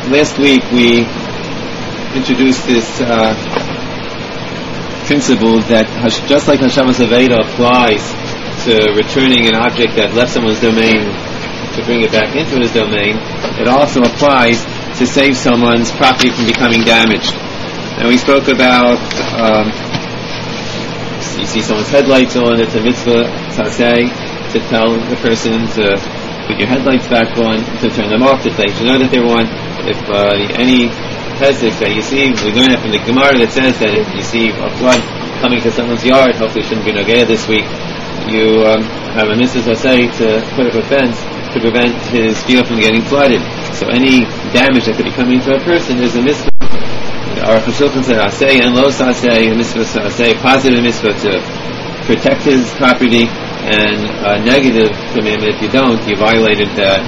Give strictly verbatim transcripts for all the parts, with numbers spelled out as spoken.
last week we introduced this uh, principle that just like Hashavas Aveda applies to returning an object that left someone's domain to bring it back into his domain, it also applies to save someone's property from becoming damaged. And we spoke about um, you see someone's headlights on, it's a mitzvah tzaseh to tell the person to put your headlights back on, to turn them off, to let you know that they're on. If uh, any hezek that you see, we learn it from the Gemara that says that if you see a flood coming to someone's yard, hopefully it shouldn't be Nogea this week, you um, have a mitzvah tzaseh to put up a fence to prevent his field from getting flooded. So any damage that could be coming to a person is a mitzvah. Our Chashulchan said aseh and lo saseh, a mitzvah aseh, positive mitzvah to protect his property, and a negative commandment, if you don't, you violated that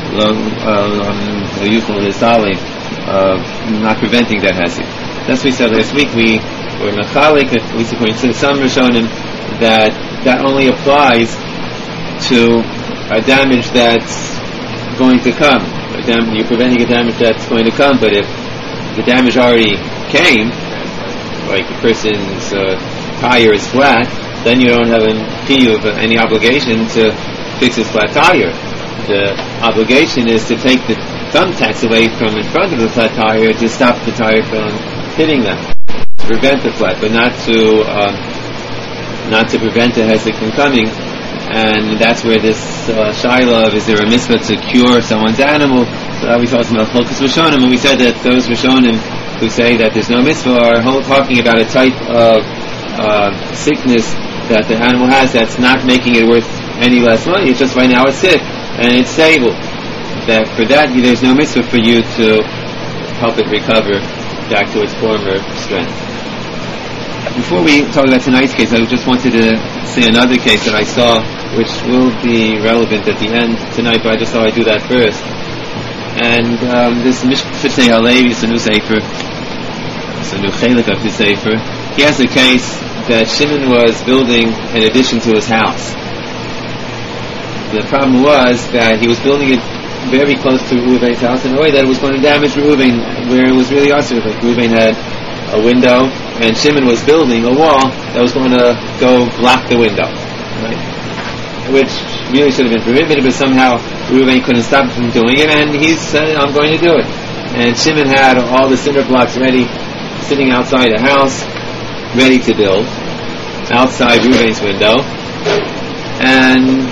the useful nisali of not preventing that hezek. That's what we said last week. We were mechalik, at least according to some Rishonim, that that only applies to a damage that's going to come. Dam- you're preventing a damage that's going to come, but if the damage already came, like the person's uh, tire is flat, then you don't have any obligation to fix his flat tire. The obligation is to take the thumbtacks away from in front of the flat tire to stop the tire from hitting them, to prevent the flat, but not to um, not to prevent the hezek from coming. And that's where this uh, shaila of is there a mitzvah to cure someone's animal? So that we talked about Cholkas Rishonim, and we said that those Rishonim who say that there's no mitzvah are talking about a type of uh, sickness that the animal has that's not making it worth any less money. It's just right now it's sick and it's stable. That for that there's no mitzvah for you to help it recover back to its former strength. Before we talk about tonight's case, I just wanted to say another case that I saw, which will be relevant at the end tonight, but I just thought I'd do that first. And um, this Mishpatei Halevi, it's a new sefer, it's a new chelik of his sefer. He has a case that Shimon was building an addition to his house. The problem was that he was building it very close to Reuven's house in a way that it was going to damage Reuven, where it was really awesome. Like Reuven had a window, and Shimon was building a wall that was going to go block the window, right? Which really should have been prohibited, but somehow Reuven couldn't stop him from doing it, and he said, I'm going to do it. And Shimon had all the cinder blocks ready, sitting outside the house, ready to build, outside Reuven's window, and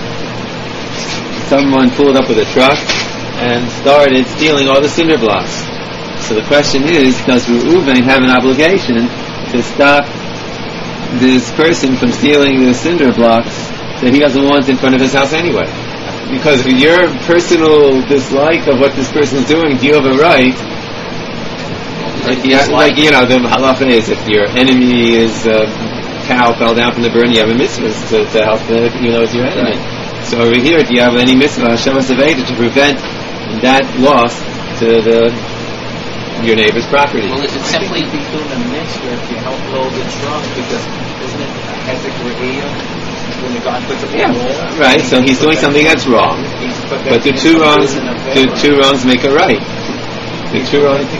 someone pulled up with a truck and started stealing all the cinder blocks. So the question is, does Reuven have an obligation to stop this person from stealing the cinder blocks that he doesn't want in front of his house anyway? Because of your personal dislike of what this person is doing, do you have a right? Like, you, have, like you know, the halacha is if your enemy is a uh, cow fell down from the burn, you have a mitzvah to, to help them, you know, it's your enemy. Right. So over here, do you have any mitzvah, Hashavas Aveda, to prevent that loss to the your neighbor's property? Well, is it simply be doing a mitzvah if you help load the truck, because isn't it a hezek re'iyah when the guy puts up a yeah. wall? Right, so he's doing something that's wrong, but the two wrongs, the two wrongs make a right. The two wrongs.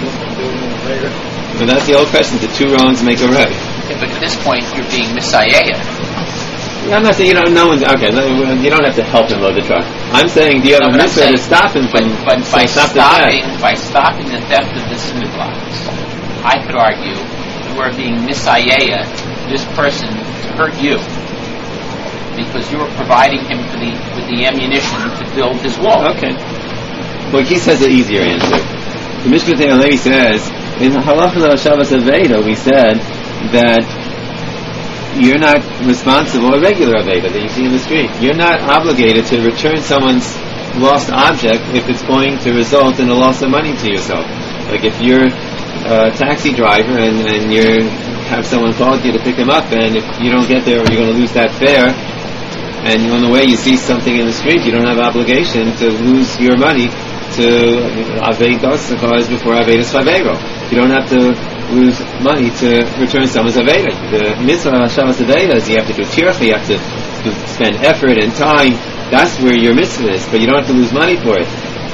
But that's the old question. The two wrongs make a right. Yeah, but at this point, you're being misayeh. Yeah, I'm not saying you don't. No one. Okay, you don't have to help him load the truck. I'm saying, do you have no, a mitzvah to stop him from? But, but by stop stopping, by stopping the theft of the cinder blocks, I could argue that we're being misayeh this person to hurt you, because you were providing him for the with the ammunition to build his wall. Okay. Well, he says an easier answer. The Mishpatei Halevi says in Halacha Hashavas Aveda, we said that you're not responsible, a regular Aveda that you see in the street. You're not obligated to return someone's lost object if it's going to result in a loss of money to yourself. Like if you're a taxi driver and, and you have someone call you to pick him up, and if you don't get there, you're going to lose that fare, and on the way you see something in the street, you don't have obligation to lose your money to Aved Das cars before Aved Savero. You don't have to lose money to return someone's Aveda. The mitzvah of Hashavas Aveda is you have to do tircha, you have to, to spend effort and time. That's where your mitzvah is, but you don't have to lose money for it.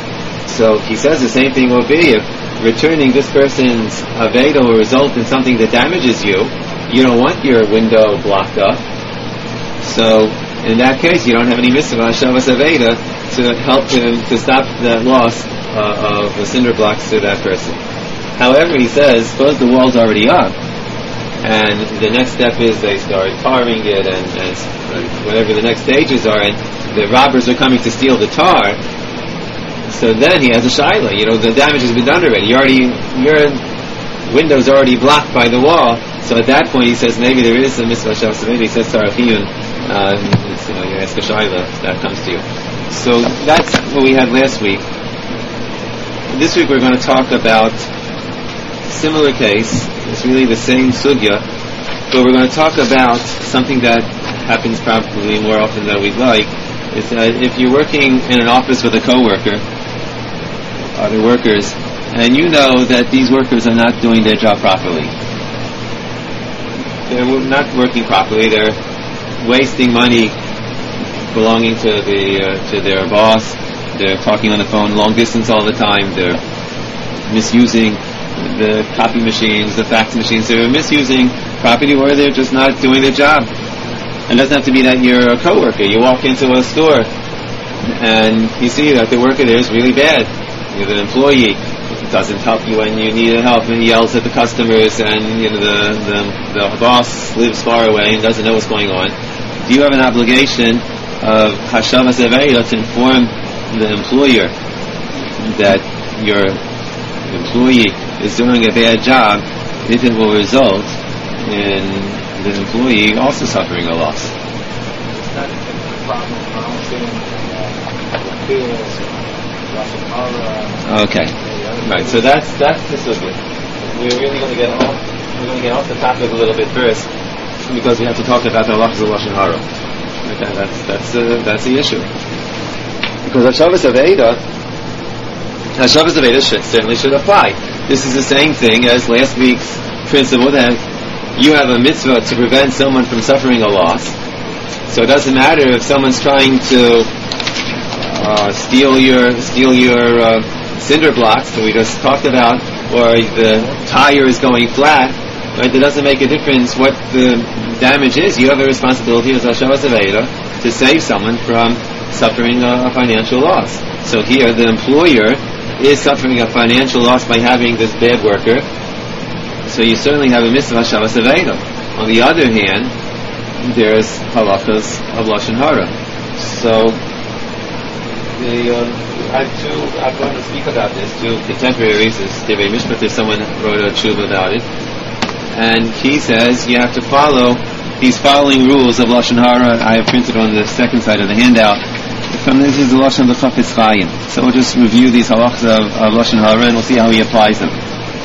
So he says the same thing will be if returning this person's aveda will result in something that damages you. You don't want your window blocked up. So in that case, you don't have any mitzvah Shavas Aveda to help him to stop that loss uh, of the cinder blocks to that person. However, he says, suppose the wall's already up, and the next step is they start tarring it, and, and whatever the next stages are, and the robbers are coming to steal the tar. So then he has a shaila. You know, the damage has been done already. You already, your window's already blocked by the wall. So at that point, he says maybe there is a mitzvah Shavas Aveda. He says Sarafiyun. Uh, you know, you ask a shaila that comes to you. So that's what we had last week. This week we're going to talk about similar case. It's really the same sugya, but we're going to talk about something that happens probably more often than we'd like. Is that if you're working in an office with a coworker, other workers, and you know that these workers are not doing their job properly. They're not working properly. They're wasting money belonging to the uh, to their boss. They're talking on the phone long distance all the time. They're misusing the copy machines, the fax machines. They're misusing property, or they're just not doing their job. And it doesn't have to be that you're a coworker. You walk into a store and you see that the worker there is really bad. You're the employee. It doesn't help you when you need help, and he yells at the customers, and you know the, the the boss lives far away and doesn't know what's going on. Do you have an obligation of Hashavas Aveda to inform the employer that your employee is doing a bad job if it will result in the employee also suffering a loss? It's not a problem balancing bills, Okay, right. So that's that's the sugya. We're really going to get off. We're going to get off the topic a little bit first, because we have to talk about the halachas of lashon hara. Okay, that's that's uh, that's the issue. Because Hashavas Aveda, Hashavas Aveda should, certainly should apply. This is the same thing as last week's principle that you have a mitzvah to prevent someone from suffering a loss. So it doesn't matter if someone's trying to uh, steal your steal your uh, cinder blocks that we just talked about, or the tire is going flat. Right? It doesn't make a difference what the damage is. You have a responsibility as Hashavas Aveda to save someone from suffering a, a financial loss. So here, the employer is suffering a financial loss by having this bad worker. So you certainly have a mitzvah Hashavas Aveda. On the other hand, there's halachas of lashon hara. So the um, I have two. I'm going to speak about this. Two contemporaries. Devei Mishpat. There's someone wrote a tshuva about it, and he says you have to follow these following rules of lashon hara. I have printed on the second side of the handout. From this is the lashon of the Chafetz Chaim. So we'll just review these halachas of, of lashon hara, and we'll see how he applies them.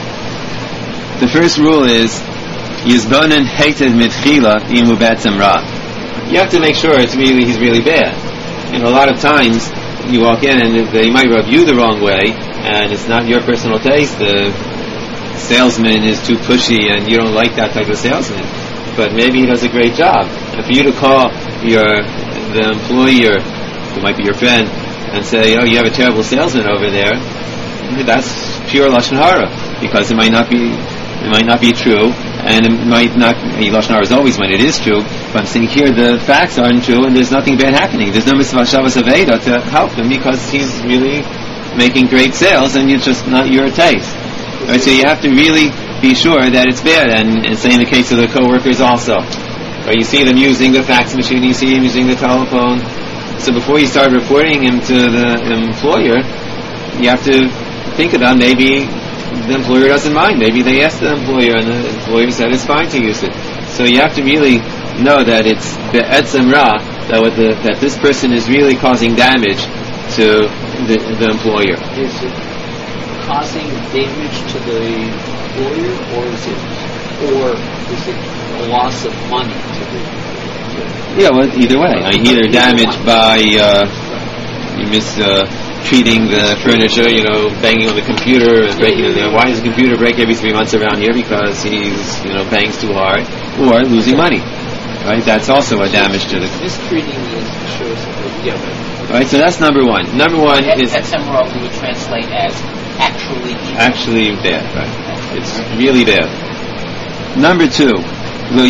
The first rule is Yizbonen hated mitchila imu betzem ra. You have to make sure it's really he's really bad. You know, a lot of times you walk in and they might rub you the wrong way, and it's not your personal taste. The salesman is too pushy, and you don't like that type of salesman. But maybe he does a great job. And for you to call your the employer, who might be your friend, and say, "Oh, you have a terrible salesman over there," that's pure lashon hara, because it might not be. It might not be true, and it might not. Lashon hara is always when it is true. But I'm saying here the facts aren't true, and there's nothing bad happening. There's no mitzvah Hashavas Aveda to help him because he's really making great sales, and it's just not your taste. Right? So you have to really be sure that it's bad, and, and say in the case of the coworkers also. Right? You see them using the fax machine, you see them using the telephone. So before you start reporting him to the employer, you have to think about maybe the employer doesn't mind. Maybe they asked the employer and the employer said it's fine to use it. So you have to really know that it's the etzem ra, that what the, that this person is really causing damage to the, the employer. Is it causing damage to the employer, or is it or is it a loss of money to the employer? Yeah, well, either way. I mean, either damage by uh, you miss uh, treating the furniture, you know, banging on the computer and breaking it there. Why does the computer break every three months around here? Because he's, you know, bangs too hard, or losing money. Right? That's also a damage to the. Mistreating is shows that yeah, but Right, so that's number one. Number one That, is that somewhere we would translate as actually evil. actually bad, right? It's really bad. Number two, okay,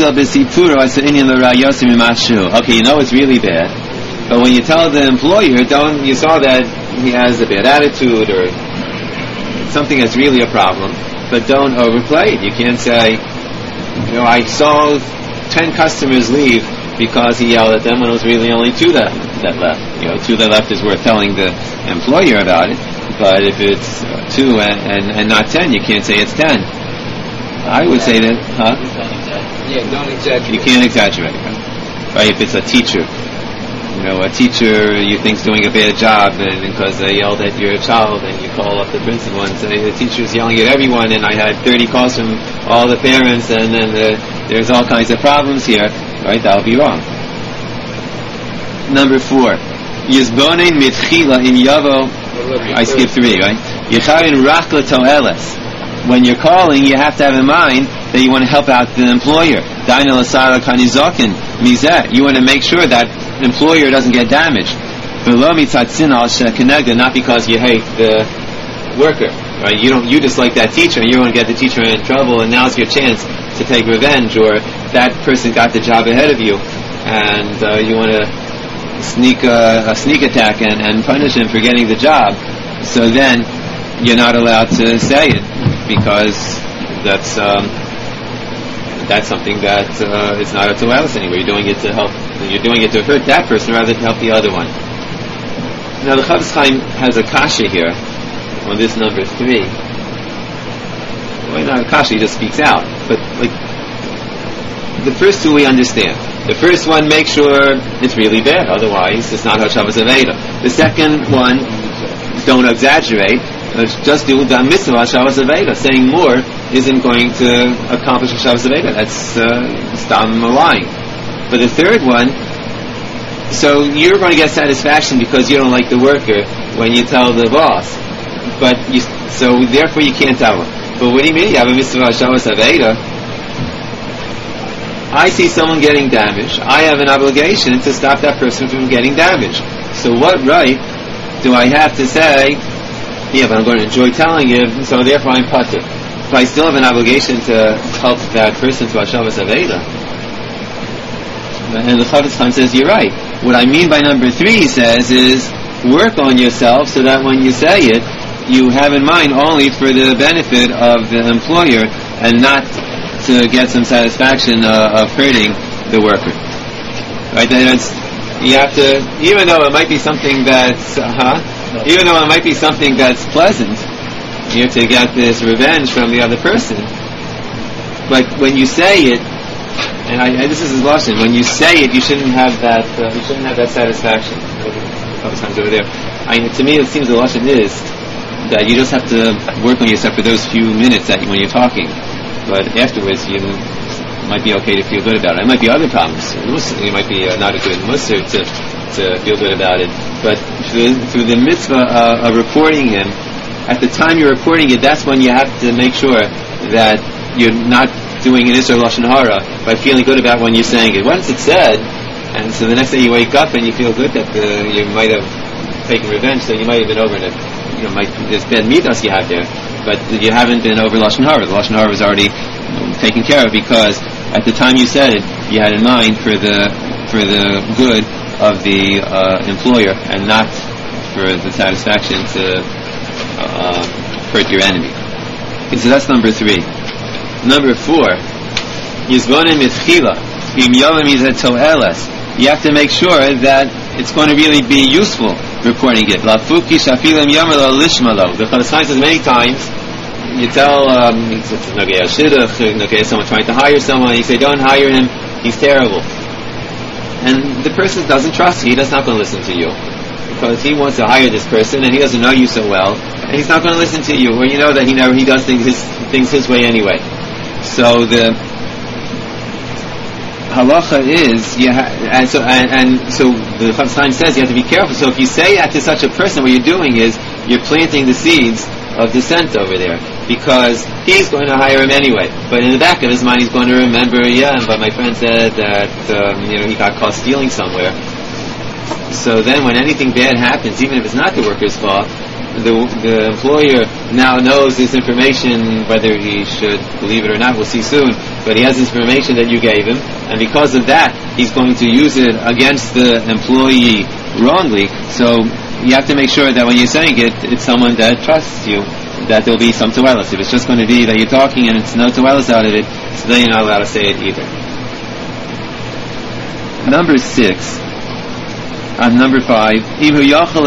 you know it's really bad, but when you tell the employer, don't you saw that he has a bad attitude or something that's really a problem, but don't overplay it. You can't say, you know, I saw ten customers leave because he yelled at them when it was really only two that that left. You know, two that left is worth telling the employer about it, but if it's uh, two and, and, and not ten, you can't say it's ten. I would say that, huh? Yeah, don't exaggerate. You can't exaggerate, right? Right? If it's a teacher, you know, a teacher you think's doing a bad job, and because they yelled at your child, and you call up the principal and say the teacher's yelling at everyone, and I had thirty calls from all the parents, and then the, there's all kinds of problems here, right? That'll be wrong. Number four, Yizbonin mitchila in yavo. I skipped three, right? Yecharin rachla to'eles. When you're calling, you have to have in mind that you want to help out the employer. You want to make sure that the employer doesn't get damaged. Not because you hate the worker, right? You don't. You dislike that teacher, and you want to get the teacher in trouble, and now's your chance to take revenge, or that person got the job ahead of you, and uh, you want to sneak a, a sneak attack and, and punish him for getting the job. So then you're not allowed to say it, because that's um, that's something that uh, is not a to'eles anyway. You're doing it to help. You're doing it to hurt that person rather than help the other one. Now the Chofetz Chaim has a kasha here on this number three. Well, not a kasha, he just speaks out. But like the first two we understand. The first one, make sure it's really bad, otherwise it's not Hashavas Aveda. The second one, don't exaggerate. Just do the mitzvah Hashavas Aveda. Saying more isn't going to accomplish Hashavas Aveda. That's uh, stam lying. But the third one, so you're going to get satisfaction because you don't like the worker when you tell the boss. But you, so therefore you can't tell him. But what do you mean? You have a mitzvah Hashavas Aveda. I see someone getting damaged. I have an obligation to stop that person from getting damaged. So what right do I have to say, yeah, but I'm going to enjoy telling you, so therefore I'm patur. But I still have an obligation to help that person to Hashavas Aveda. And the Chofetz Chaim says, you're right. What I mean by number three, he says, is work on yourself so that when you say it, you have in mind only for the benefit of the employer and not to get some satisfaction uh, of hurting the worker. Right? That's, you have to, even though it might be something that's, uh, huh? Even though it might be something that's pleasant, you have to get this revenge from the other person. But when you say it, and, I, and this is his lashon, when you say it, you shouldn't have that. Uh, you shouldn't have that satisfaction. A couple times over there. I, to me, it seems the lashon is that you just have to work on yourself for those few minutes that when you're talking. But afterwards, you might be okay to feel good about it. There might be other problems. You might be uh, not a good musser to to feel good about it. But through, through the mitzvah uh, of reporting him, at the time you're reporting it, that's when you have to make sure that you're not doing an Isser Lashon Hara by feeling good about when you're saying it. Once it's said, and so the next day you wake up and you feel good that the, you might have taken revenge, so you might have been over it. You know, might, there's bad midas you have there, but you haven't been over Lashon Hara. The Lashon Hara was already you know, taken care of because at the time you said it, you had in mind for the for the good of the uh, employer and not for the satisfaction to uh, hurt your enemy. And so that's number three. Number four, Yizbonim Mitchila, Im Yovim Yizet To'eles. You have to make sure that it's going to really be useful reporting it. La Fuki Shafilim Yamar La Lishmalo. The Chofetz Chaim says many times, you tell um, someone trying to hire someone, you say, don't hire him, he's terrible. And the person doesn't trust you, he's not going to listen to you. Because he wants to hire this person and he doesn't know you so well, and he's not going to listen to you, or you know that he never he does things his, things his way anyway. So the halacha is, you ha- and so and, and so the Chofetz Chaim says you have to be careful. So if you say that to such a person, what you're doing is you're planting the seeds of dissent over there, because he's going to hire him anyway. But in the back of his mind, he's going to remember, yeah, but my friend said that um, you know he got caught stealing somewhere. So then when anything bad happens, even if it's not the worker's fault, the, the employer now knows this information, whether he should believe it or not, we'll see soon, but he has this information that you gave him, and because of that, he's going to use it against the employee wrongly. So you have to make sure that when you're saying it, it's someone that trusts you, that there'll be some toelis. If it's just going to be that you're talking and it's no toelis out of it, so then you're not allowed to say it either. Number six. On number five, there's another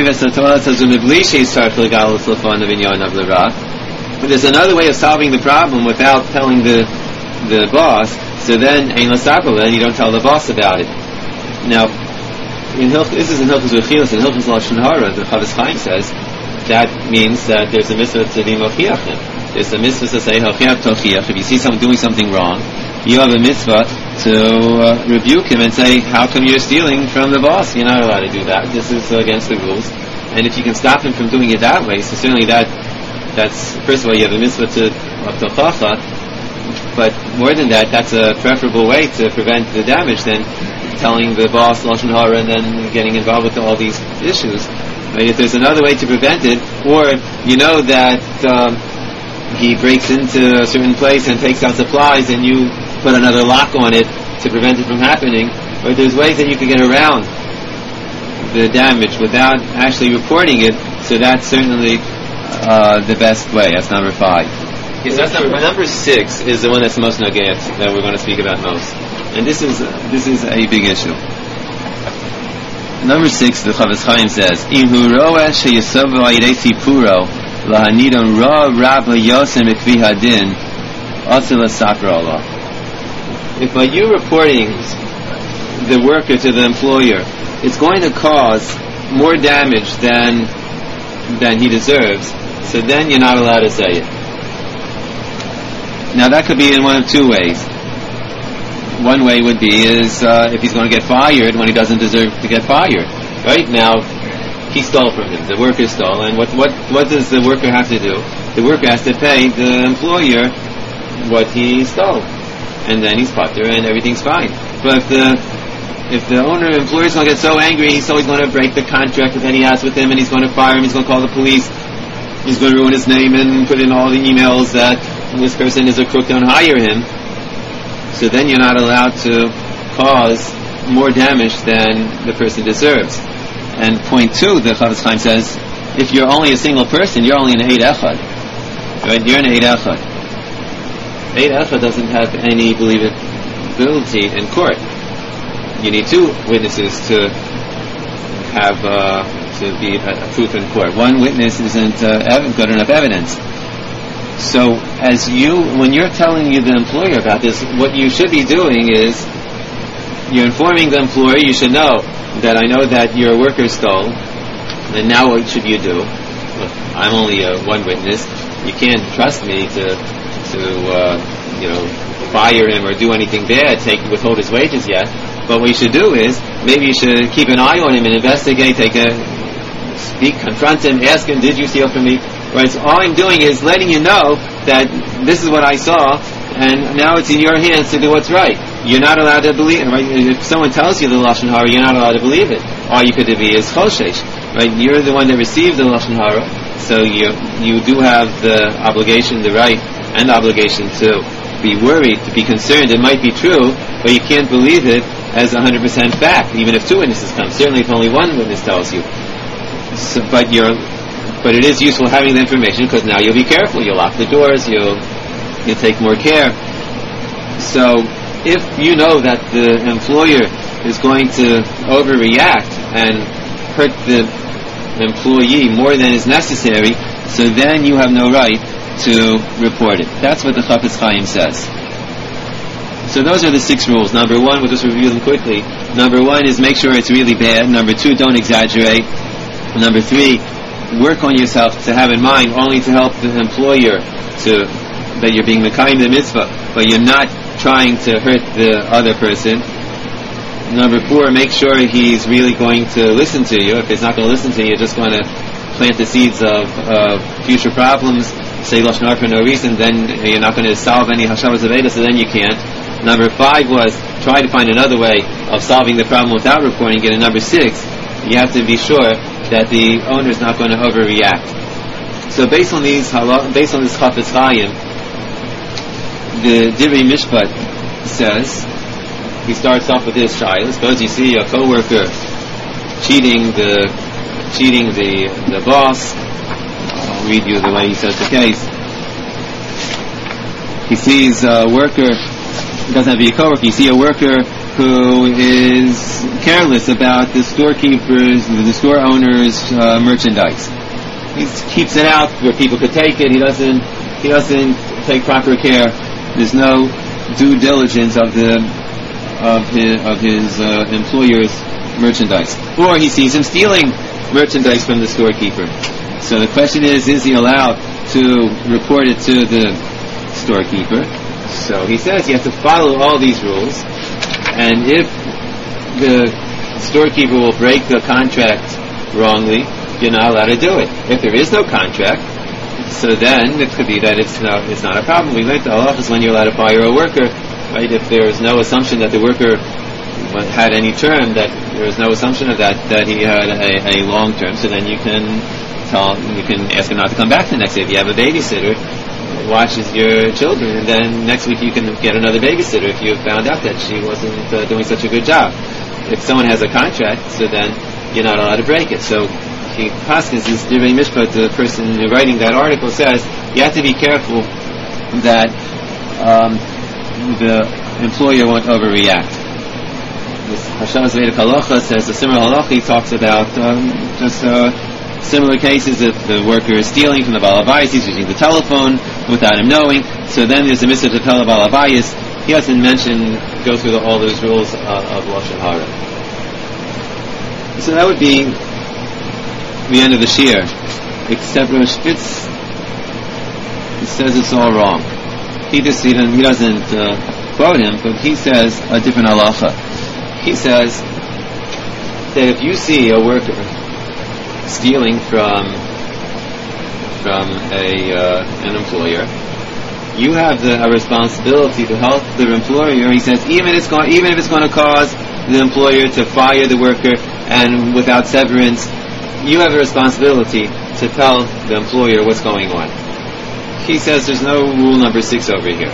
way of solving the problem without telling the the boss. So then, then you don't tell the boss about it. Now, in Hilch, this is in Hilchos Rechilas, in Hilchos Lashon Hara, the Chavis Chaim says that means that there's a mitzvah to be mochiachim. There's a mitzvah to say Hochiach Tochiach. If you see someone doing something wrong, you have a mitzvah to uh, rebuke him and say, how come you're stealing from the boss? You're not allowed to do that. This is uh, against the rules. And if you can stop him from doing it that way, so certainly that, that's, first of all, you have a mitzvah to tochacha, but more than that, that's a preferable way to prevent the damage than telling the boss Lashon Hara and then getting involved with all these issues. Right? If there's another way to prevent it, or you know that um, he breaks into a certain place and takes out supplies and you put another lock on it to prevent it from happening, or there's ways that you can get around the damage without actually reporting it, so that's certainly uh, the best way. That's number five. Okay, so that's number, number six is the one that's most nagayat, that we're going to speak about most. And this is this is a big issue. Number six, the Chavis Chaim says, Ihu roa sheyesovu ayidei sipuro lahanidon ra rab yosem ekvi hadin asila sakra Allah. If by you reporting the worker to the employer, it's going to cause more damage than than he deserves, so then you're not allowed to say it. Now that could be in one of two ways. One way would be is uh, if he's going to get fired when he doesn't deserve to get fired. Right now, he stole from him. The worker stole, and what what what does the worker have to do? The worker has to pay the employer what he stole, and then he's putter and everything's fine. But if the if the owner employer is going to get so angry, he's always going to break the contract that he has with him, and he's going to fire him. He's going to call the police. He's going to ruin his name and put in all the emails that this person is a crook. Don't hire him. So then you're not allowed to cause more damage than the person deserves. And point two, the Chavis Chaim says, if you're only a single person, you're only an Eid Echad. Right? You're an Eid Echad. Eid Echad doesn't have any believability in court. You need two witnesses to have uh, to be a, a proof in court. One witness isn't uh, ev- good enough evidence. So, as you, when you're telling you the employer about this, what you should be doing is, you're informing the employer, you should know that I know that your worker stole, and now what should you do? Look, I'm only uh, one witness. You can't trust me to, to uh, you know, fire him or do anything bad, take withhold his wages yet. But what you should do is, maybe you should keep an eye on him and investigate, take a, speak, confront him, ask him, did you steal from me? Right, so all I'm doing is letting you know that this is what I saw, and now it's in your hands to do what's right. You're not allowed to believe it. Right? If someone tells you the Lashon Hara, you're not allowed to believe it. All you could be is choshesh. Right? You're the one that received the Lashon Hara, so you you do have the obligation, the right, and the obligation to be worried, to be concerned. It might be true, but you can't believe it as one hundred percent fact, even if two witnesses come. Certainly if only one witness tells you. So, but you're But it is useful having the information, because now you'll be careful. You'll lock the doors. You'll you'll take more care. So, if you know that the employer is going to overreact and hurt the employee more than is necessary, so then you have no right to report it. That's what the Chafetz Chaim says. So those are the six rules. Number one, we'll just review them quickly. Number one is make sure it's really bad. Number two, don't exaggerate. Number three, work on yourself to have in mind only to help the employer, to that you're being mekayim the mitzvah, but you're not trying to hurt the other person. Number four, make sure he's really going to listen to you. If he's not going to listen to you, you're just going to plant the seeds of uh, future problems, say Lashon Hara for no reason, then you're not going to solve any Hashavas Aveda, so then you can't. Number five was try to find another way of solving the problem without reporting it. And number six, you have to be sure that the owner is not going to overreact. So based on these, based on this Chafetz Chaim, the Divrei Mishpat says, he starts off with this shaila. Suppose you see a coworker cheating the cheating the the boss. I'll read you the way he says the case. He sees a worker, he doesn't have to be a coworker, you see a worker who is careless about the storekeeper's, the store owner's uh, merchandise. He keeps it out where people could take it. He doesn't he doesn't take proper care. There's no due diligence of the of his, of his uh, employer's merchandise. Or he sees him stealing merchandise from the storekeeper. So the question is, is he allowed to report it to the storekeeper? So he says you have to follow all these rules, and if the storekeeper will break the contract wrongly, you're not allowed to do it. If there is no contract, so then it could be that it's not, it's not a problem. We learned the halach is when you're allowed to fire a worker, right? If there is no assumption that the worker had any term, that there is no assumption of that, that he had a, a long term, so then you can tell, you can ask him not to come back the next day. If you have a babysitter, watches your children, and then next week you can get another babysitter if you found out that she wasn't uh, doing such a good job. If someone has a contract, so then you're not allowed to break it. So he paskins this Divrei Mishpat, the person writing that article says you have to be careful that um, the employer won't overreact. This Hashanah's Vedic Halacha says a similar halacha. He talks about um, just uh, similar cases if the worker is stealing from the Baal Habayis, he's using the telephone without him knowing. So then there's a mitzvah to tell the Baal Habayis. He doesn't mention, go through the, all those rules uh, of Lashon Hara. So that would be the end of the shiur. Except Rosh Spitz, he says it's all wrong. He just he doesn't, he doesn't uh, quote him, but he says a different halacha. He says that if you see a worker stealing from from a uh, an employer, you have the a responsibility to help the employer. He says even if it's going even if it's going to cause the employer to fire the worker and without severance, you have a responsibility to tell the employer what's going on. He says there's no rule number six over here.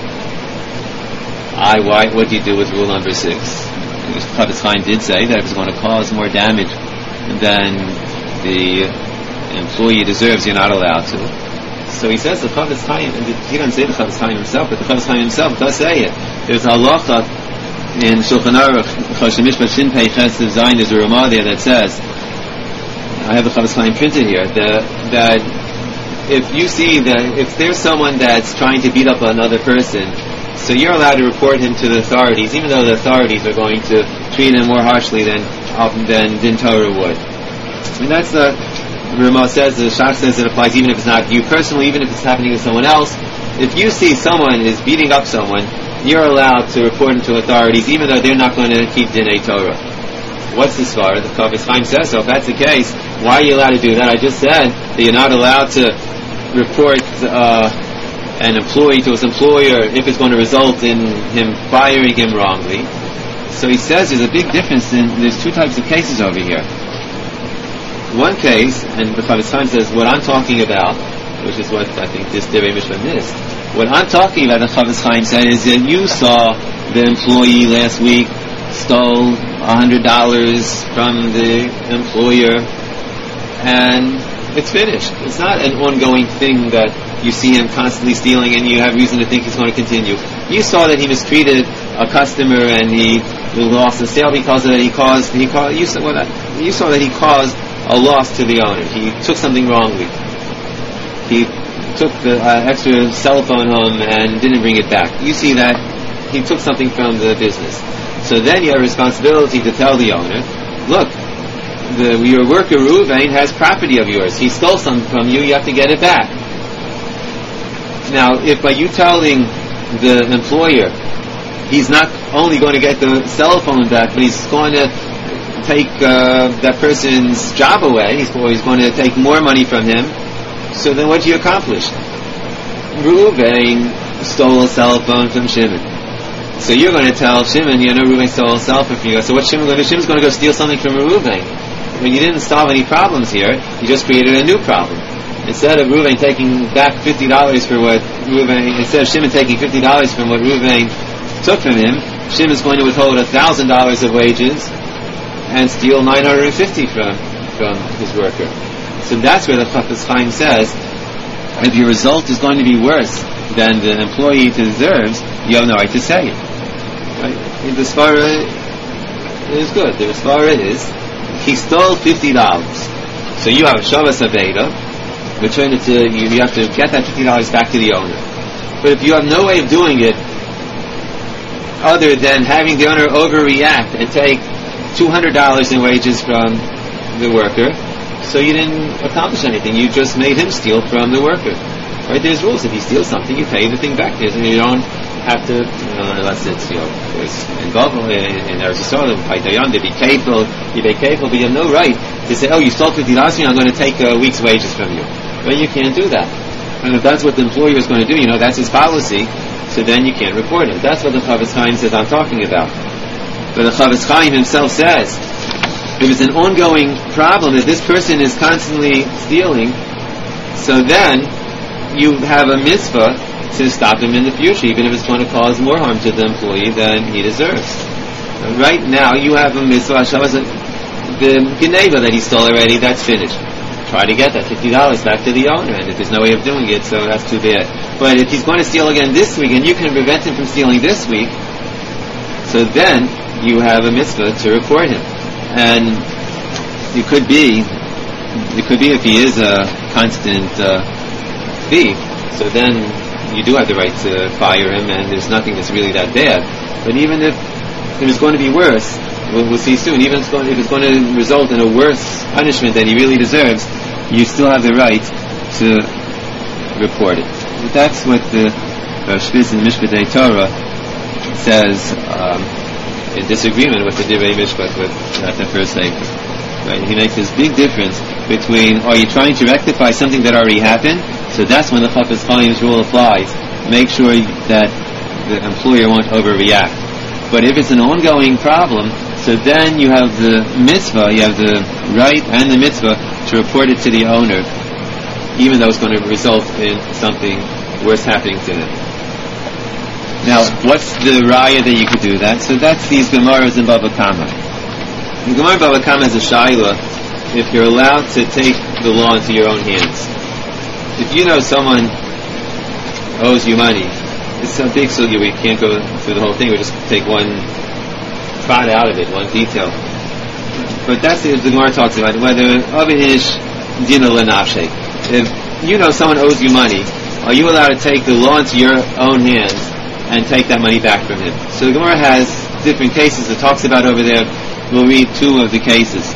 I why what do you do with rule number six? Chafetz Chaim did say that if it's going to cause more damage than the employee deserves, you're not allowed to. So he says the Chafetz Chaim, and he doesn't say the Chafetz Chaim himself, but the Chafetz Chaim himself does say it. There's a halacha in Shulchan Aruch, Choshen Mishpat Shin Pei Ches Zayin, there's a Ramah there that says, I have the Chafetz Chaim printed here, that, that if you see that, if there's someone that's trying to beat up another person, so you're allowed to report him to the authorities, even though the authorities are going to treat him more harshly than than Din Torah would. I mean, that's the Ramah says, the Shach says it applies even if it's not you personally, even if it's happening to someone else. If you see someone is beating up someone, you're allowed to report him to authorities, even though they're not going to keep Dinei Torah. What's the svara? The Chafetz Chaim says so. If that's the case, why are you allowed to do that? I just said that you're not allowed to report uh, an employee to his employer if it's going to result in him firing him wrongly. So he says there's a big difference in, there's two types of cases over here. One case, and the Chafetz Chaim says, what I'm talking about, which is what I think this Divrei Mishpat missed, what I'm talking about, the Chafetz Chaim said, is that you saw the employee last week stole one hundred dollars from the employer, and it's finished. It's not an ongoing thing that you see him constantly stealing and you have reason to think he's going to continue. You saw that he mistreated a customer and he lost the sale because of that. He caused, he caused, you saw, well, that, you saw that he caused a loss to the owner. He took something wrongly. He took the uh, extra cell phone home and didn't bring it back. You see that he took something from the business. So then you have a responsibility to tell the owner, look, the, your worker Reuven has property of yours. He stole something from you. You have to get it back. Now, if by you telling the employer he's not only going to get the cell phone back, but he's going to take uh, that person's job away, he's, he's going to take more money from him, so then what do you accomplish? Reuven stole a cell phone from Shimon. So you're going to tell Shimon, you know, Reuven stole a cell phone from you. So what's Shimon going to do? Shimon's going to go steal something from Reuven. when you didn't solve any problems here, you just created a new problem. Instead of Reuven taking back fifty dollars for what Reuven, instead of Shimon taking fifty dollars from what Reuven took from him, Shimon's going to withhold a thousand dollars of wages and steal nine hundred and fifty from from his worker. So that's where the Chafetz Chaim says, if your result is going to be worse than the employee deserves, you have no right to say it. Right? The Svara is good. The Svara is, he stole fifty dollars. So you have a Shavas Aveda, return it to, you, you have to get that fifty dollars back to the owner. But if you have no way of doing it other than having the owner overreact and take two hundred dollars in wages from the worker, so you didn't accomplish anything. You just made him steal from the worker. Right? There's rules. If he steals something, you pay the thing back. You don't have to, you know, unless it's, you know, it's involved in Eretz Yisrael, to be careful, you be careful, but you have no right to say, oh, you stole fifty dollars from me, I'm going to take a week's wages from you. Well, you can't do that. And if that's what the employer is going to do, you know, that's his policy, so then you can't report him. That's what the Chafetz Chaim says I'm talking about. But the Chafetz Chaim himself says, if it's an ongoing problem that this person is constantly stealing, so then you have a mitzvah to stop him in the future, even if it's going to cause more harm to the employee than he deserves. Right now, you have a mitzvah, the Geneva that he stole already, that's finished. Try to get that fifty dollars back to the owner, and if there's no way of doing it, so that's too bad. But if he's going to steal again this week, and you can prevent him from stealing this week, so then you have a mitzvah to report him. And it could be, it could be if he is a constant uh, thief, so then you do have the right to fire him, and there's nothing that's really that bad. But even if, if it's going to be worse, we'll, we'll see soon, even if it's, going, if it's going to result in a worse punishment than he really deserves, you still have the right to report it. But that's what the uh, Shviz in Mishpatei Torah says, um, in disagreement with the Divrei Mishpat, with at the first Sefer. Right? He makes this big difference between, are you trying to rectify something that already happened? So that's when the Chafetz Chaim's rule applies. Make sure that the employer won't overreact. But if it's an ongoing problem, so then you have the mitzvah, you have the right and the mitzvah to report it to the owner, even though it's going to result in something worse happening to him. Now, what's the raya that you could do that? So that's these Gemaras in Bava Kama. The Gemara in Bava Kama has a shaila if you're allowed to take the law into your own hands. If you know someone owes you money, it's a big sugya, we can't go through the whole thing, we just take one prod out of it, one detail. But that's the, the Gemara talks about, whether Avinish Dina Lenafshek. If you know someone owes you money, are you allowed to take the law into your own hands and take that money back from him? So the Gemara has different cases it talks about over there. We'll read two of the cases.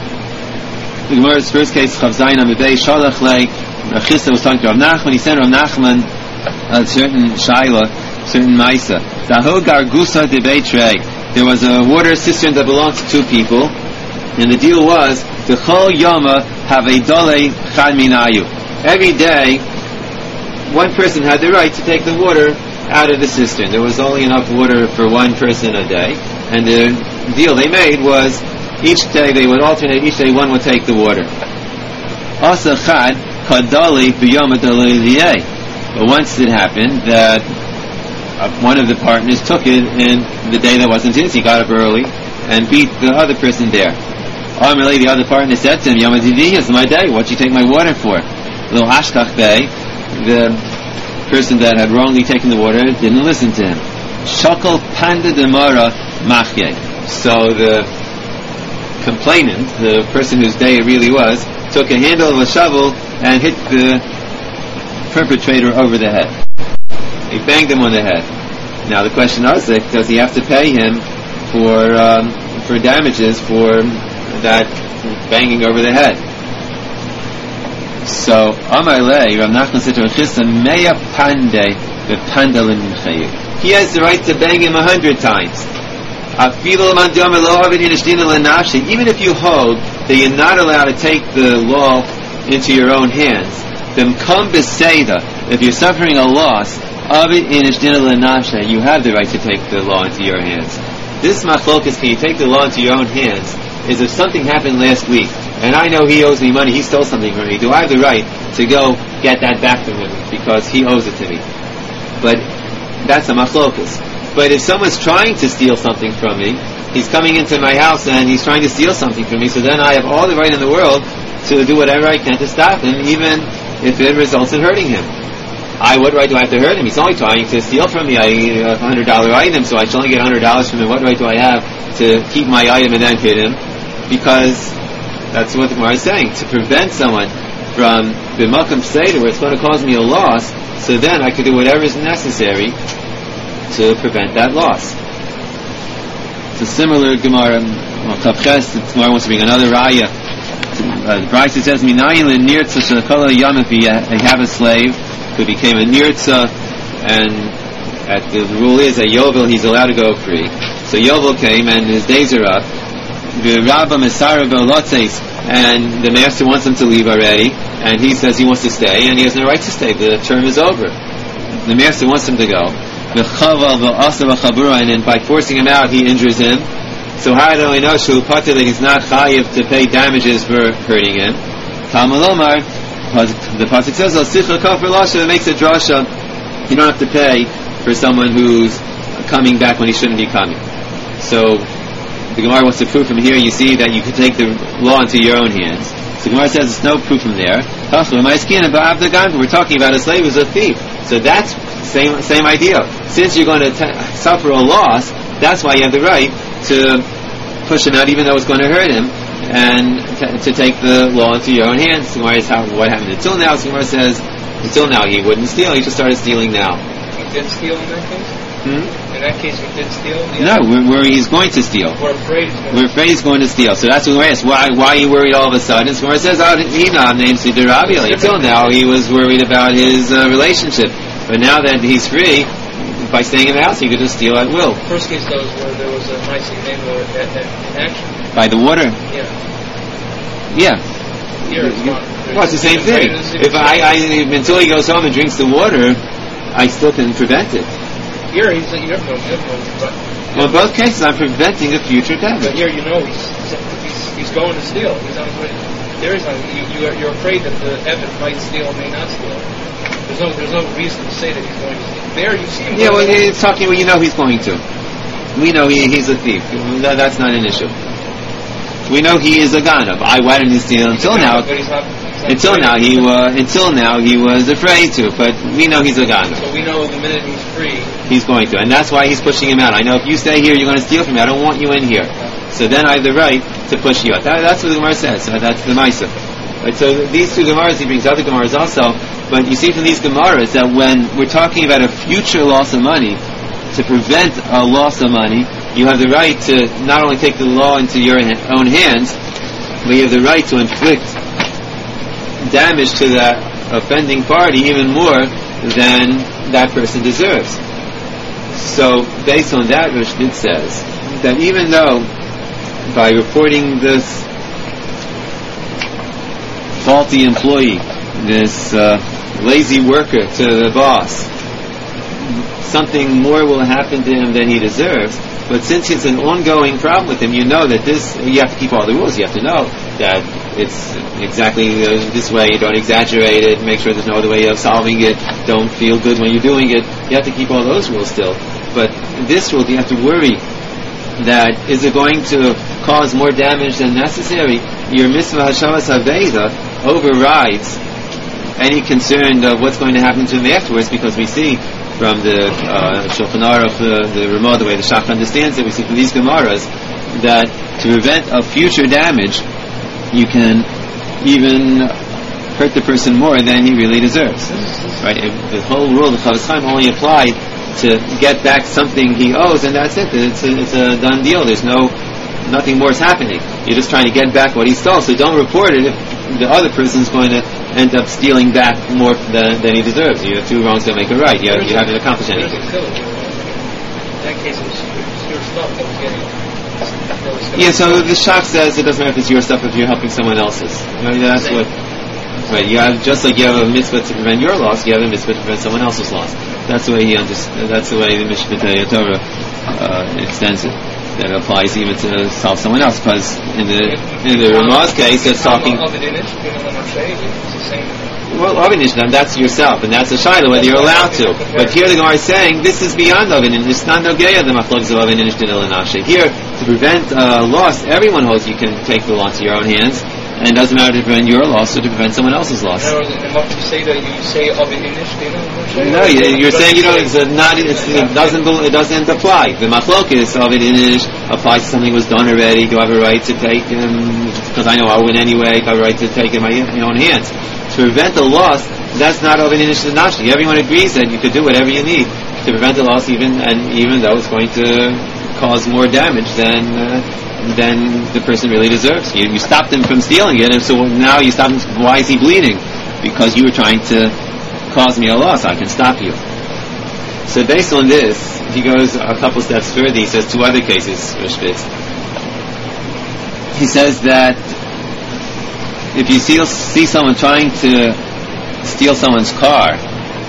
The Gemara's first case, Chav Zayin Amidei Shalach Lei, Rav Chisda was talking to Rav Nachman, he sent Rav Nachman a certain Shaila, certain Maisa. Daho Gargusa de Beitrei. There was a water cistern that belonged to two people, and the deal was, the Chol Yoma have a Dole Chad Minayu. Every day, one person had the right to take the water out of the cistern. There was only enough water for one person a day, and the deal they made was each day they would alternate, each day one would take the water. Asa Chad Kadali B'Yom Adaliyeh. But once it happened that uh, one of the partners took it in the day that wasn't his, he got up early and beat the other person there. Ultimately, the other partner said to him, Yom Adiviyah is my day, what'd you take my water for? Little Hashkach Bey, the person that had wrongly taken the water, didn't listen to him. Shakal Panda Demara Machye. So the complainant, the person whose day it really was, took a handle of a shovel and hit the perpetrator over the head. He banged him on the head. Now the question is, does he have to pay him for um, for damages for that banging over the head? So Amar Lei, Rav Nachman said to Rav Chisda, Meya Pande bePandalin Chayu. He has the right to bang him a hundred times. Even if you hold that you're not allowed to take the law into your own hands, then come beseda. If you're suffering a loss, you have the right to take the law into your hands. This machlokas, can you take the law into your own hands, is if something happened last week and I know he owes me money, he stole something from me, do I have the right to go get that back from him because he owes it to me? But that's a machlokus. But if someone's trying to steal something from me, he's coming into my house and he's trying to steal something from me, so then I have all the right in the world to do whatever I can to stop him, even if it results in hurting him. I, what right do I have to hurt him? He's only trying to steal from me I, a one hundred dollar item, so I should only get one hundred dollars from him. What right do I have to keep my item and then hit him? Because that's what the Gemara is saying. To prevent someone from b'makam seder, where it's going to cause me a loss, so then I could do whatever is necessary to prevent that loss. It's a similar Gemara. Well, Kavches, the Gemara wants to bring another raya. Uh, the Brisa says, "Minayin nirtza shekala yamif." You have a slave who became a nirtza, and at the, the rule is that Yovel he's allowed to go free. So Yovel came, and his days are up. The Rabba Mesara Velotzes, and the master wants him to leave already, and he says he wants to stay, and he has no right to stay. The term is over. The master wants him to go. And then by forcing him out, he injures him. So how do I know Shulpata that he's not chayiv to pay damages for hurting him? Talmud the pasuk says, it makes a drasha. You don't have to pay for someone who's coming back when he shouldn't be coming. So the Gemara wants to prove from here. You see that you can take the law into your own hands. So the Gemara says there's no proof from there. We're talking about a slave who's a thief. So that's same same idea. Since you're going to t- suffer a loss, that's why you have the right to push him out, even though it's going to hurt him, and t- to take the law into your own hands. The Gemara is how what happened until now. So the Gemara says until now he wouldn't steal. He just started stealing now. He did steal in that case. Hmm? In that case, he did steal. No, we're, we're, he's going to steal. We're afraid. He's going we're afraid he's going to steal. So that's what we're asking. Why? Why are you worried all of a sudden? So Gemara says, "Oh, Hinam named Siddur Rabbi." Until now, he was worried about his uh, relationship, but now that he's free, by staying in the house, he could just steal at will. First case, though, is where there was a nice name in action. By the water. Yeah. Yeah. Here it's not. Well, it's the same thing. If I, I until he goes home and drinks the water, I still can prevent it. Here, he's you have no, you have no, but, well, in both cases, I'm preventing a future damage. But here, you know, he's he's, he's going to steal. He's on his way. There is no, you, you are, you're afraid that the Evan might steal, may not steal. There's no, there's no reason to say that he's going to steal. There, you see him. Yeah, well, it's talking. Well, you know, he's going to. We know he, he's a thief. That, that's not an issue. We know he is a ganav. I why didn't he steal until now? But he's not, he's not until now he was. Until now he was afraid to. But we know he's a ganav. So we know the minute he's free, he's going to, and that's why he's pushing him out. I know if you stay here, you're going to steal from me. I don't want you in here. So then I have the right to push you out. That, that's what the Gemara says. So that's the Maisa. Right, so these two Gemaras, he brings other Gemaras also. But you see from these Gemaras that when we're talking about a future loss of money, to prevent a loss of money, you have the right to not only take the law into your own hands, but you have the right to inflict damage to that offending party even more than that person deserves. So, based on that, Rashid says that even though by reporting this faulty employee, this uh, lazy worker to the boss, something more will happen to him than he deserves. But since it's an ongoing problem with him, you know that this, you have to keep all the rules. You have to know that it's exactly uh, this way. You don't exaggerate it. Make sure there's no other way of solving it. Don't feel good when you're doing it. You have to keep all those rules still. But this rule, you have to worry that is it going to cause more damage than necessary? Your mitzvah Hashavas Haveda overrides any concern of what's going to happen to him afterwards, because we see from the uh, Shulchan Aruch, the, the Ramah, the way the Shach understands it, we see from these Gemaras that to prevent a future damage, you can even hurt the person more than he really deserves. Right? If the whole rule of the Chavis Chaim only applied to get back something he owes, and that's it. It's a, it's a done deal. There's no, nothing more is happening. You're just trying to get back what he stole. So don't report it if the other person is going to end up stealing back more than, than he deserves. You have two wrongs that make a right. You, have, you haven't accomplished anything. In that case, it was your stuff that was getting. That was yeah. So the Shach says it doesn't matter if it's your stuff if you're helping someone else's. Right? That's Same. what. Right. You have, just like you have a mitzvah to prevent your loss, you have a mitzvah to prevent someone else's loss. That's the way he understands. That's the way the Mishnah Torah uh, extends it. that applies even to solve someone else. Because in the in the Ramah's case, it's talking. Well, Ovinishdan, that's yourself, and that's a shayla whether you're allowed to. But here the Gemara is saying this is beyond Ovinish. It's not nogeya the machlokes of Ovinish din elanashe. Here, to prevent uh, loss, everyone holds you can take the law into your own hands, and it doesn't matter to prevent your loss or to prevent someone else's loss. No, enough to say that you say Ovinish din elanashe. No, you're saying you know it's not. It's, it doesn't. It doesn't apply. The machlokes of Ovinish applies to something that was done already. Do I have a right to take him? Because I know I'll win anyway. Do I have a right to take it in my, my own hands? To prevent the loss, that's not Ovinish Nashi. Everyone agrees that you could do whatever you need to prevent the loss, even and even though it's going to cause more damage than uh, than the person really deserves. You, you stopped him from stealing it, and so now you stop him. Why is he bleeding? Because you were trying to cause me a loss. I can stop you. So based on this, he goes a couple steps further. He says two other cases, Rishbitz. He says that if you see, see someone trying to steal someone's car,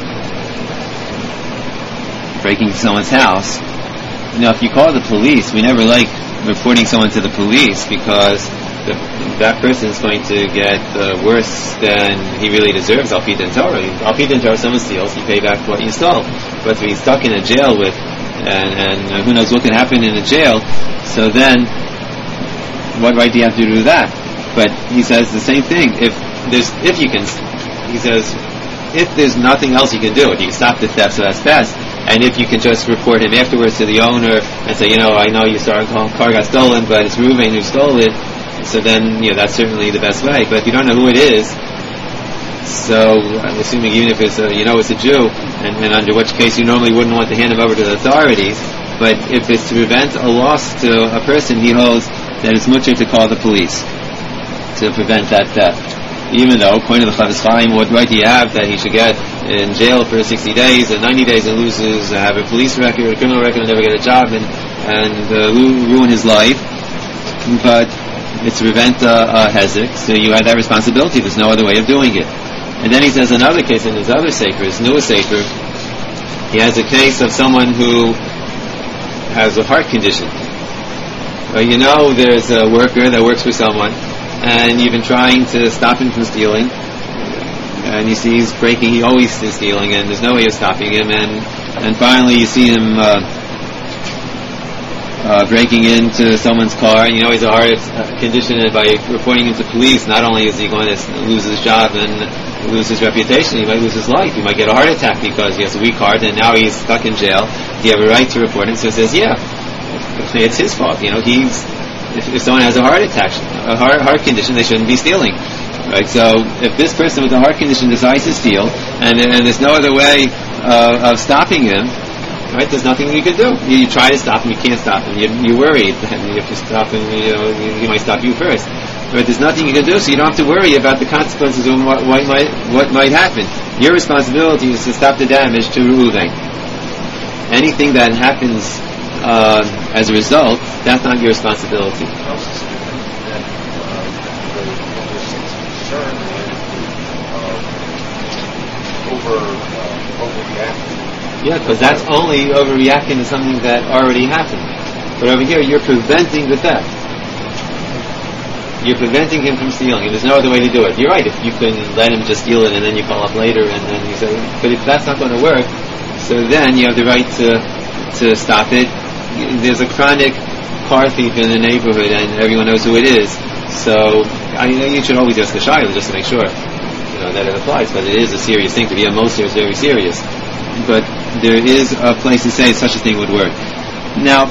breaking someone's house, you know, if you call the police, we never like reporting someone to the police because the, that person is going to get uh, worse than he really deserves. Al Pidin Torah. Al Pidin Torah, someone steals, you pay back what you stole. But if he's stuck in a jail with, and, and uh, who knows what can happen in a jail, so then what right do you have to do that? But he says the same thing. If there's, if you can, he says, if there's nothing else you can do, if you can stop the theft, so that's best. And if you can just report him afterwards to the owner and say, you know, I know your car got stolen, but it's Reuven who stole it. So then, you know, that's certainly the best way. But if you don't know who it is, so I'm assuming even if it's a, you know, it's a Jew, and, and under which case you normally wouldn't want to hand him over to the authorities. But if it's to prevent a loss to a person, he holds that it's mutter to call the police to prevent that theft. Even though, according to the Chavis Chaim, what right do you have that he should get in jail for sixty days and ninety days and loses, uh, have a police record, a criminal record, and never get a job, and, and uh, ruin his life. But it's to prevent uh, a hezek, so you have that responsibility. There's no other way of doing it. And then he says another case in his other sefer, his newest sefer, he has a case of someone who has a heart condition. Well, you know, there's a worker that works for someone, and you've been trying to stop him from stealing, and you see he's breaking, he always is stealing, and there's no way of stopping him, and and finally you see him uh, uh, breaking into someone's car, and you know he's a heart condition, and by reporting him to police, not only is he going to lose his job and lose his reputation, he might lose his life, he might get a heart attack because he has a weak heart, and now he's stuck in jail. Do you have a right to report him? So he says, yeah, it's his fault, you know, he's If, if someone has a heart attack, a heart, heart condition, they shouldn't be stealing, right? So if this person with a heart condition decides to steal, and and there's no other way uh, of stopping him, right? There's nothing you can do. You, you try to stop him, you can't stop him. You, you're worried, and if you stop him, you know, he might stop you first. But there's nothing you can do, so you don't have to worry about the consequences of what, what might what might happen. Your responsibility is to stop the damage to Reuven. Anything that happens Uh, as a result, that's not your responsibility. Yeah, because that's only overreacting to something that already happened. But over here, you're preventing the theft. You're preventing him from stealing, and there's no other way to do it. You're right, if you can let him just steal it and then you call up later and then you say, but if that's not going to work, so then you have the right to to stop it. There's a chronic car thief in the neighborhood, and everyone knows who it is. So, I mean, you should always ask the shayla just to make sure, you know, that it applies. But it is a serious thing. To be a moser is very serious. But there is a place to say such a thing would work. Now,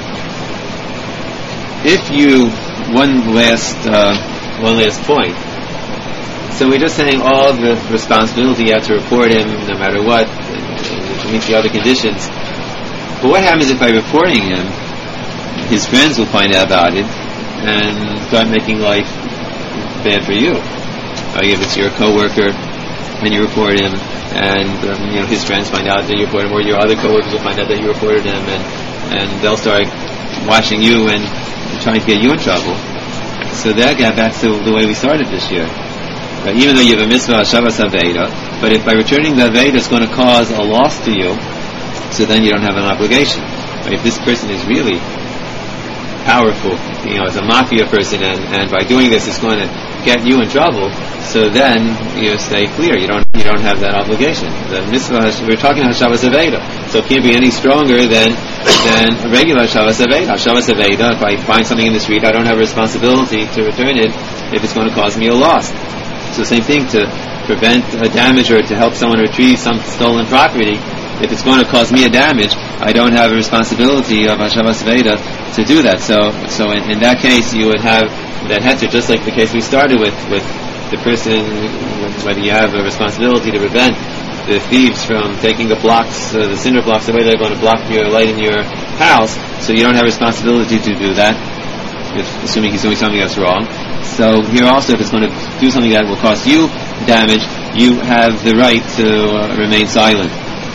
if you one last uh, one last point. So we're just saying all the responsibility you have to report him, no matter what, to meet the other conditions. But what happens if by reporting him, his friends will find out about it and start making life bad for you? Or if it's your coworker and you report him, and um, you know his friends find out that you reported him, or your other coworkers will find out that you reported him, and and they'll start watching you and trying to get you in trouble. So that got back to the way we started this year. Right? Even though you have a mitzvah, Shabbos Aveda, but if by returning the Aveda is going to cause a loss to you, so then you don't have an obligation. Right? If this person is really powerful, you know, as a mafia person, and, and by doing this it's going to get you in trouble, so then you stay clear. You don't you don't have that obligation. The mitzvah, we're talking about Shabbos Aveda, so it can't be any stronger than than a regular Shabbos Aveda. Shabbos Aveda, if I find something in the street, I don't have a responsibility to return it if it's going to cause me a loss. So same thing, to prevent a damage or to help someone retrieve some stolen property. If it's going to cause me a damage, I don't have a responsibility of Shabbos Aveda to do that. So, so in, in that case, you would have that heter, just like the case we started with, with the person, whether you have a responsibility to prevent the thieves from taking the blocks, uh, the cinder blocks away, they're going to block your light in your house, so you don't have a responsibility to do that, if, assuming he's doing something that's wrong. So here also, if it's going to do something that will cost you damage, you have the right to uh, remain silent.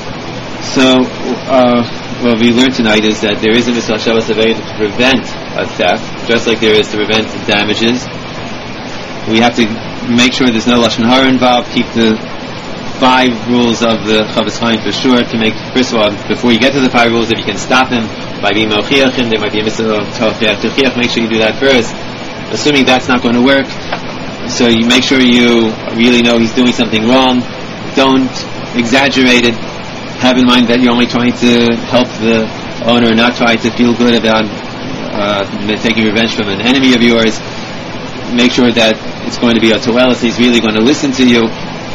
So, uh, what we learned tonight is that there is a mitzvah Shabbos Aveda to prevent a theft, just like there is to prevent damages. We have to make sure there's no lashon hara involved. Keep the five rules of the Chavetz Chaim for sure. To make, first of all, before you get to the five rules, if you can stop him by being mochiach him, there might be a mitzvah tochiach. Make sure you do that first. Assuming that's not going to work, so you make sure you really know he's doing something wrong. Don't exaggerate it. Have in mind that you're only trying to help the owner, not trying to feel good about uh, taking revenge from an enemy of yours. Make sure that it's going to be a toelis. He's really going to listen to you.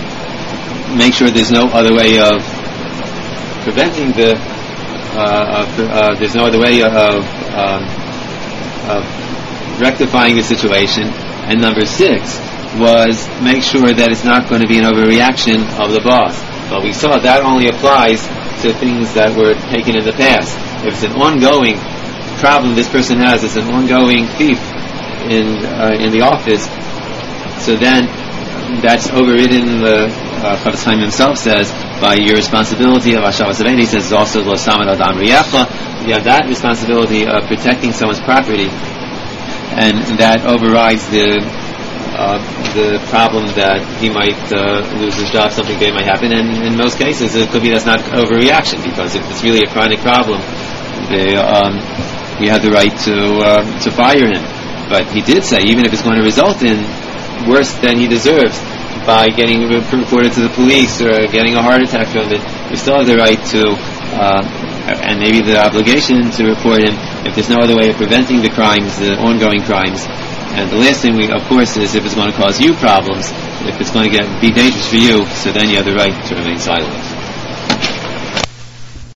Make sure there's no other way of preventing the. Uh, of, uh, there's no other way of, um, of rectifying the situation. And number six was make sure that it's not going to be an overreaction of the boss. But we saw that only applies to things that were taken in the past. If it's an ongoing problem this person has, it's an ongoing thief in uh, in the office, so then that's overridden. The uh, Chavetz Chaim himself says by your responsibility of Shabbos Aveda. He says also lo samad adam riyacha. You have that responsibility of protecting someone's property, and that overrides the Uh, the problem that he might uh, lose his job, something bad might happen, and in most cases it could be that's not overreaction, because if it's really a chronic problem, they, um, you have the right to uh, to fire him. But he did say, even if it's going to result in worse than he deserves by getting reported to the police or getting a heart attack from it, you still have the right to, uh, and maybe the obligation to report him if there's no other way of preventing the crimes, the ongoing crimes. And the last thing, we, of course, is if it's going to cause you problems, if it's going to get be dangerous for you, so then you have the right to remain silent.